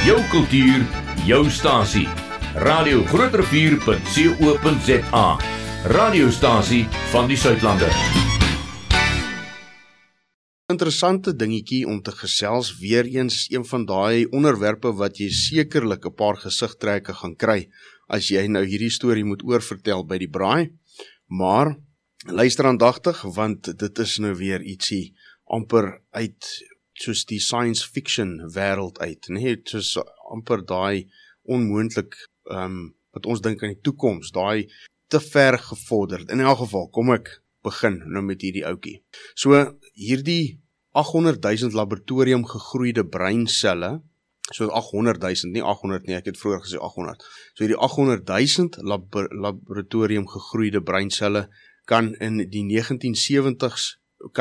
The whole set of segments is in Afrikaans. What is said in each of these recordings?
Jou kultuur, jou stasie. Radio Groot Rivier.co.za. Radiostasie van die Suidlande. Interessante dingetjie om te gesels, weer eens een van daai onderwerpe wat jy sekerlik 'n paar gesigtrekke gaan kry as jy nou hierdie storie moet oorvertel by die braai. Maar luister aandagtig, want dit is nou weer ietsie amper uit soos die science fiction wêreld uit, nee, soos amper daai onmoontlik wat ons dink aan die toekoms, daai te ver gevorderd. In elk geval, kom ek begin nou met hierdie ouetjie. So hierdie 800,000 laboratorium gegroeide breinselle, so 800,000, nie 800 nie, ek het vroeër gesê 800. So hierdie 800,000 laboratorium gegroeide breinselle kan in die 1970s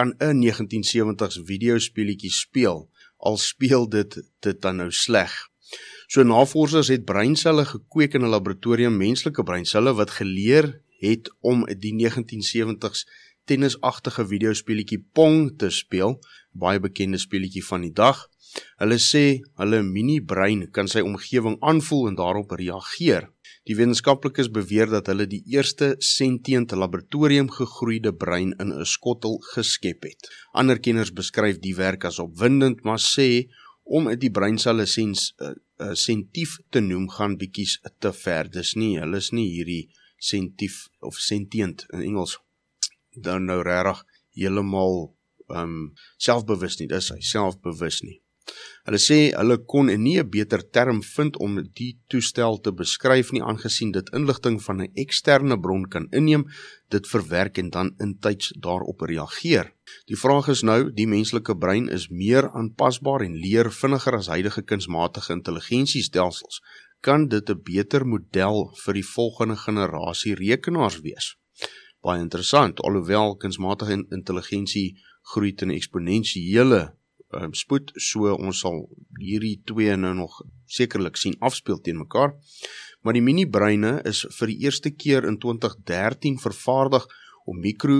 videospeletjie speel, al speel dit dan nou sleg. So navorsers het breinselle gekweek in 'n laboratorium, menslike breinselle wat geleer het om die 1970s tennisagtige videospeletjie Pong te speel, baie bekende speletjie van die dag. Hulle sê hulle mini-brein kan sy omgewing aanvoel en daarop reageer. Die wetenskaplikes beweer dat hulle die eerste sentient laboratorium gegroeide brein in 'n skottel geskep het. Ander kenners beskryf die werk as opwindend, maar sê om die breinselle sentief te noem gaan bietjies te ver. Hulle is nie hierdie sentief of sentient in Engels dan nou regtig heeltemal selfbewus nie, dis hy, selfbewus nie. Hulle sê hulle kon nie 'n beter term vind om die toestel te beskryf nie, aangesien dit inligting van 'n eksterne bron kan inneem, dit verwerk en dan intyds daarop reageer. Die vraag is nou, die menslike brein is meer aanpasbaar en leer vinniger as huidige kunsmatige intelligensiestelsels. Kan dit 'n beter model vir die volgende generasie rekenaars wees? Baie interessant, alhoewel kunsmatige intelligensie groei ten eksponensiële spoed, so ons sal hierdie twee nou nog sekerlik sien afspeel teen mekaar. Maar die mini-breine is vir die eerste keer in 2013 vervaardig om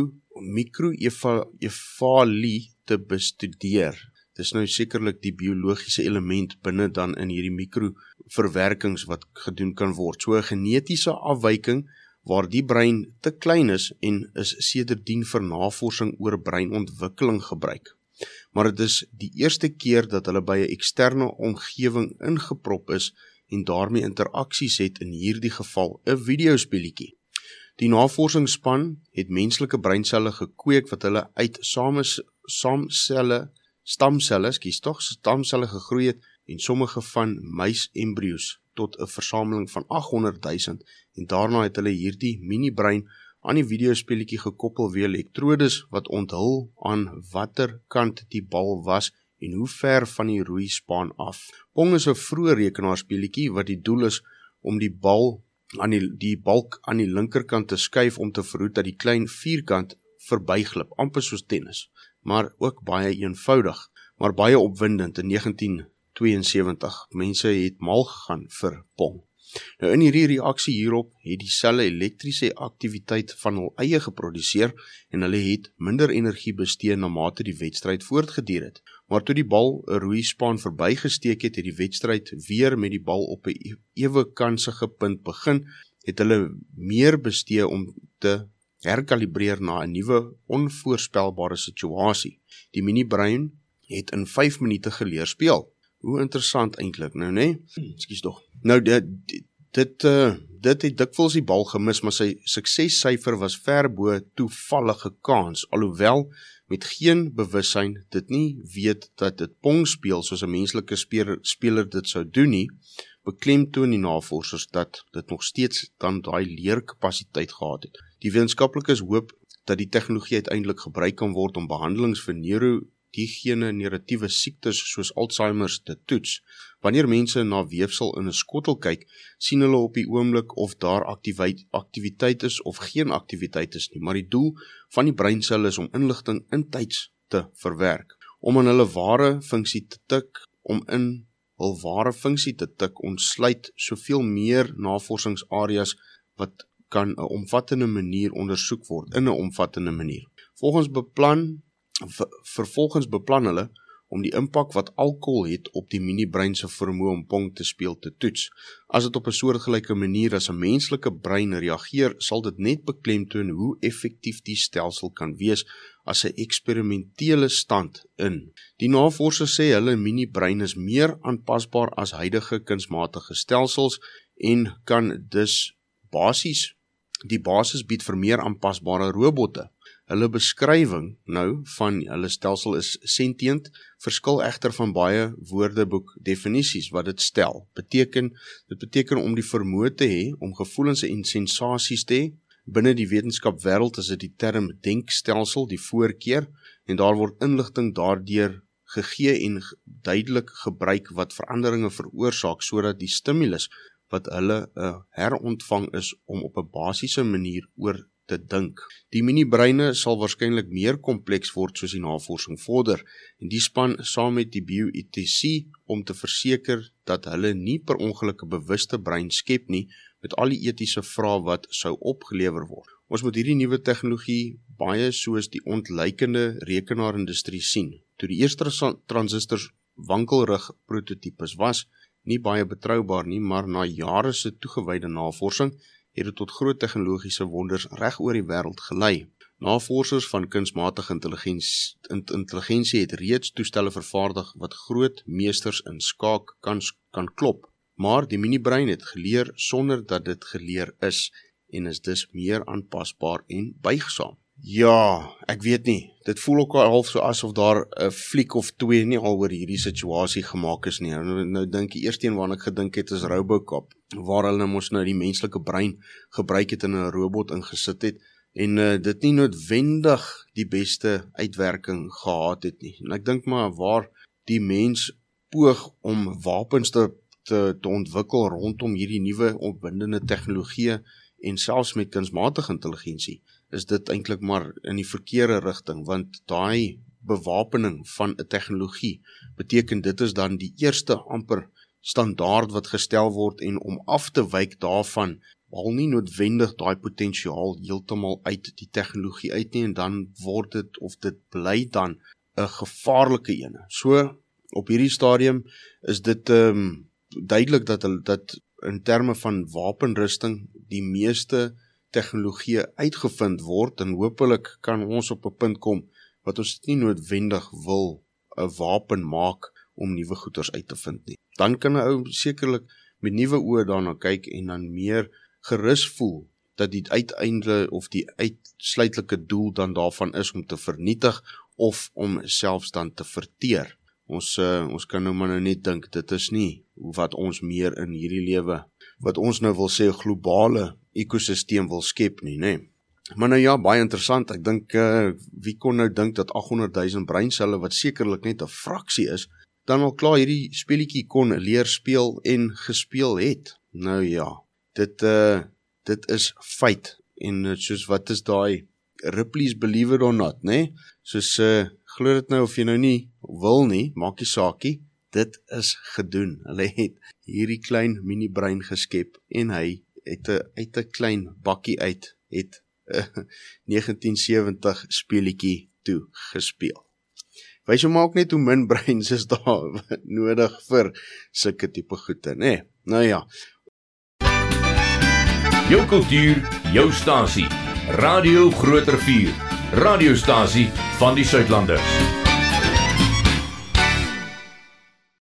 microcefalie te bestudeer. Dis nou sekerlik die biologiese element binne dan in hierdie mikroverwerkings wat gedoen kan word. So 'n genetiese afwyking waar die brein te klein is en is sedertdien vir navorsing oor breinontwikkeling gebruik. Maar dit is die eerste keer dat hulle by 'n eksterne omgewing ingeprop is en daarmee interaksies het, in hierdie geval 'n videospeletjie. Die navorsingsspan het menslike breinselle gekweek wat hulle uit stamselle gegroei het en sommige van muisembrio's tot 'n versameling van 800,000 en daarna het hulle hierdie mini-brein aan die videospeletjie gekoppel via elektrodes wat onthul aan watter kant die bal was en hoe ver van die roeispaan af. Pong is 'n vroeë rekenaarspeletjie wat die doel is om die balk aan die linkerkant te skuif om te verhoed dat die klein vierkant verbyglip, amper soos tennis, maar ook baie eenvoudig, maar baie opwindend in 1972. Mense het mal gegaan vir Pong. Nou in hierdie reaksie hierop het die selle elektriese aktiwiteit van hul eie geproduseer en hulle het minder energie bestee na mate die wedstryd voortgeduur het. Maar toe die bal 'n roeispaan verbygesteek het, die wedstryd weer met die bal op 'n ewe kansige punt begin, het hulle meer bestee om te herkalibreer na 'n nuwe onvoorspelbare situasie. Die mini-brein het in 5 minute geleer speel. Hoe interessant eintlik, nou nee? Ekskuus tog. Nou dit het dikwels die bal gemis, maar sy suksessyfer was ver bo toevallige kans, alhoewel met geen bewussyn dit nie weet dat dit Pong speel soos 'n menslike speler dit sou doen nie, beklemtoon die navorsers dat dit nog steeds dan daai leerkapasiteit gehad het. Die wetenskaplikes hoop dat die tegnologie uiteindelik gebruik kan word om behandelings vir neurodegeneratiewe siektes soos Alzheimer's te toets. Wanneer mense na weefsel in 'n skottel kyk, sien hulle op die oomblik of daar aktiwiteit is of geen aktiwiteit is nie, maar die doel van die breinselle is om inligting intyds te verwerk. Om in hul ware funksie te tik, ontsluit soveel meer navorsingsareas wat kan 'n omvattende manier ondersoek word, in 'n omvattende manier. Vervolgens beplan hulle om die impak wat alkohol het op die mini-brein se vermoë om pong te speel te toets. As dit op 'n soortgelyke manier as 'n menslike brein reageer, sal dit net beklemtoon hoe effektief die stelsel kan wees as 'n eksperimentele stand in. Die navorsers sê hulle mini-brein is meer aanpasbaar as huidige kunsmatige stelsels en kan dus die basis bied vir meer aanpasbare robotte. Hulle beskrywing van hulle stelsel is sentient, verskil egter van baie woordeboek definisies wat dit stel. Dit beteken om die vermoë te hê om gevoelens en sensasies te hê. Binne die wetenskapwêreld is dit die term denkstelsel die voorkeur en daar word inligting daardeur gegee en duidelik gebruik wat veranderinge veroorsaak sodat die stimulus wat hulle herontvang is om op 'n basiese manier oor te dink. Die mini-breine sal waarskynlik meer kompleks word soos die navorsing vorder en die span saam met die bioetici om te verseker dat hulle nie per ongeluk 'n bewuste brein skep nie met al die etiese vrae wat sou opgelewer word. Ons moet hierdie nuwe tegnologie baie soos die ontluikende rekenaarindustrie sien. Toe die eerste transistors wankelrig prototipes was, nie baie betroubaar nie, maar na jare se toegewyde navorsing het dit tot groot tegnologiese wonders reg oor die wêreld gelei. Navorsers van kunsmatige intelligensie het reeds toestelle vervaardig wat groot meesters in skaak kan klop, maar die mini-brein het geleer sonder dat dit geleer is en is dus meer aanpasbaar en buigsaam. Ja, ek weet nie, dit voel ook al half so asof daar 'n fliek of twee nie al oor hierdie situasie gemaak is nie. Nou dink die eerste een waarna ek gedink het is Robocop, waar hulle mos nou die menslike brein gebruik het en 'n robot ingesit het en dit nie noodwendig die beste uitwerking gehad het nie. En ek dink maar waar die mens poog om wapens te ontwikkel rondom hierdie nuwe opwindende tegnologie en selfs met kunsmatige intelligensie, is dit eintlik maar in die verkeerde rigting, want daai bewapening van 'n tegnologie beteken dit is dan die eerste amper standaard wat gestel word en om af te wyk daarvan, haal nie noodwendig daai potensiaal heeltemal uit die tegnologie uit nie en dan word dit of dit bly dan 'n gevaarlike ene. So op hierdie stadium is dit duidelik dat in terme van wapenrusting die meeste tegnologie uitgevind word en hopelik kan ons op 'n punt kom wat ons nie noodwendig wil 'n wapen maak om nuwe goeders uit te vind nie. Dan kan 'n ou sekerlik met nuwe oë daarna kyk en dan meer gerus voel dat die uiteinde of die uitsluitlike doel dan daarvan is om te vernietig of om selfs dan te verteer. Ons kan nou maar net dink, dit is nie wat ons meer in hierdie lewe, wat ons nou wil sê globale ekosisteem wil skep nie, nê. Maar nou ja, baie interessant, ek dink, wie kon nou dink dat 800,000 breinselle, wat sekerlik net 'n fraksie is, dan al klaar hierdie speletjie kon leer speel en gespeel het. Nou ja, dit is feit, en soos wat is daai Ripley's Believe It or Not, nê, soos, glo dit nou of jy nou nie wil nie, maak die saakie, dit is gedoen. Hulle het hierdie klein mini-brein geskep en hy het uit 'n klein bakkie uit het 1970 speletjie toe gespeel. Wys jou maar ook net hoe min breins is daar nodig vir sulke tipe goede, nê? Nou ja. Jou kultuur, jou stasie. Radio Groot Rivier. Radiostasie van die Suidlanders.